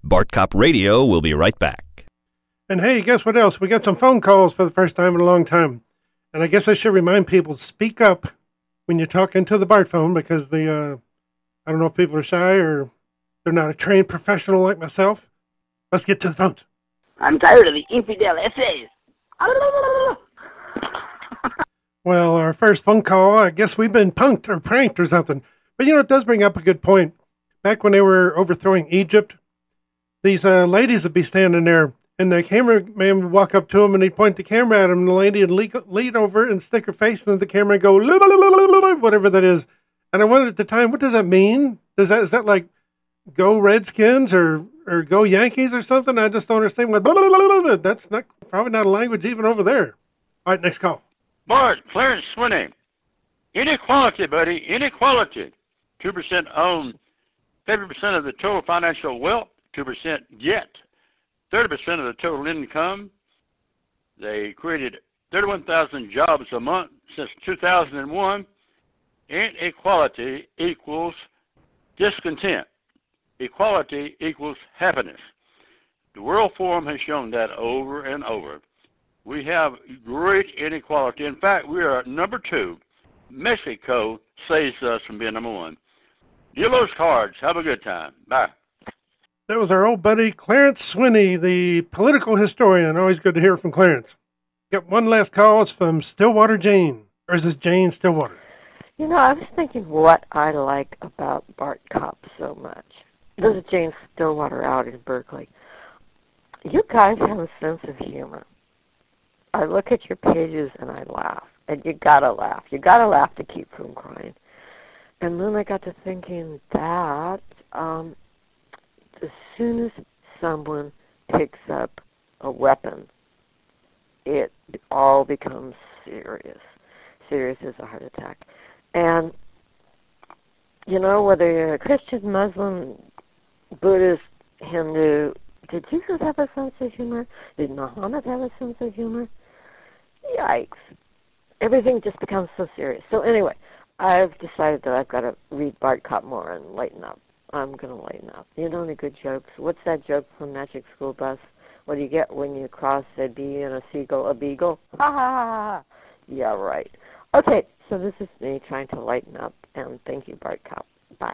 Bart Cop Radio will be right back. And hey, guess what else? We got some phone calls for the first time in a long time. And I guess I should remind people, speak up when you talk into the Bart phone, because I don't know if people are shy or they're not a trained professional like myself. Let's get to the phones. I'm tired of the infidel essays. Well, our first phone call, I guess we've been punked or pranked or something. But, it does bring up a good point. Back when they were overthrowing Egypt, these ladies would be standing there, and the cameraman would walk up to them, and he'd point the camera at him, and the lady would lean over and stick her face into the camera and go, whatever that is. And I wondered at the time, what does that mean? Is that like, go Redskins or go Yankees or something? I just don't understand what, that's probably not a language even over there. All right, next call. Bart, Clarence Swinney. Inequality, buddy, inequality. 2% own 50% of the total financial wealth, 2% get 30% of the total income. They created 31,000 jobs a month since 2001. Inequality equals discontent. Equality equals happiness. The World Forum has shown that over and over. We have great inequality. In fact, we are number 2. Mexico saves us from being number 1. Deal those cards. Have a good time. Bye. That was our old buddy Clarence Swinney, the political historian. Always good to hear from Clarence. Got one last call. It's from Stillwater Jane. Or is this Jane Stillwater? I was thinking what I like about Bart Cop so much. This is Jane Stillwater out in Berkeley. You guys have a sense of humor. I look at your pages and I laugh. And you gotta laugh. You gotta laugh to keep from crying. And then I got to thinking that as soon as someone picks up a weapon, it all becomes serious. Serious as a heart attack. And, whether you're a Christian, Muslim, Buddhist, Hindu, did Jesus have a sense of humor? Did Muhammad have a sense of humor? Yikes. Everything just becomes so serious. So anyway, I've decided that I've got to read Bart Cop more and lighten up. I'm going to lighten up. Any good jokes? What's that joke from Magic School Bus? What do you get when you cross a bee and a seagull? A beagle? Ha ha ha ha. Yeah, right. Okay, so this is me trying to lighten up, and thank you, Bart Cop. Bye.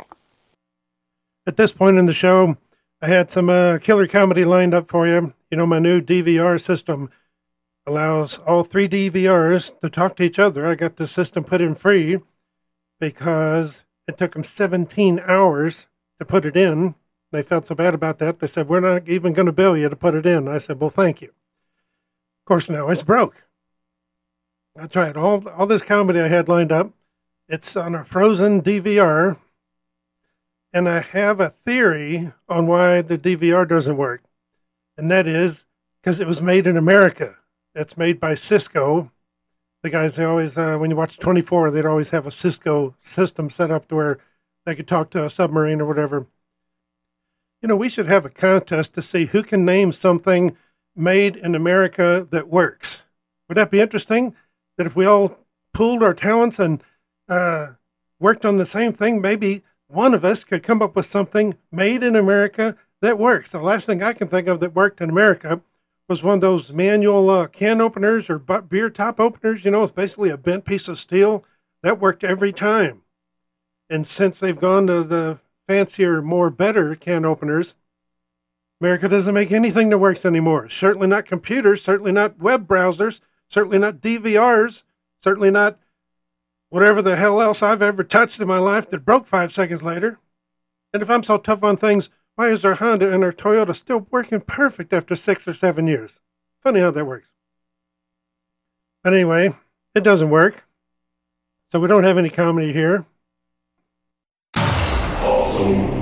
At this point in the show, I had some killer comedy lined up for you. My new DVR system allows all 3 DVRs to talk to each other. I got the system put in free because it took them 17 hours to put it in. They felt so bad about that. They said, we're not even going to bill you to put it in. I said, well, thank you. Of course, now it's broke. That's right. All this comedy I had lined up, it's on a frozen DVR. And I have a theory on why the DVR doesn't work. And that is because it was made in America. It's made by Cisco. The guys, they always, when you watch 24, they'd always have a Cisco system set up to where they could talk to a submarine or whatever. We should have a contest to see who can name something made in America that works. Would that be interesting? That if we all pooled our talents and worked on the same thing, maybe one of us could come up with something made in America that works. The last thing I can think of that worked in America was one of those manual can openers or beer top openers. It's basically a bent piece of steel. That worked every time. And since they've gone to the fancier, more better can openers, America doesn't make anything that works anymore. Certainly not computers, certainly not web browsers, certainly not DVRs, certainly not whatever the hell else I've ever touched in my life that broke 5 seconds later. And if I'm so tough on things, why is our Honda and our Toyota still working perfect after 6 or 7 years? Funny how that works. But anyway, it doesn't work. So we don't have any comedy here. Awesome.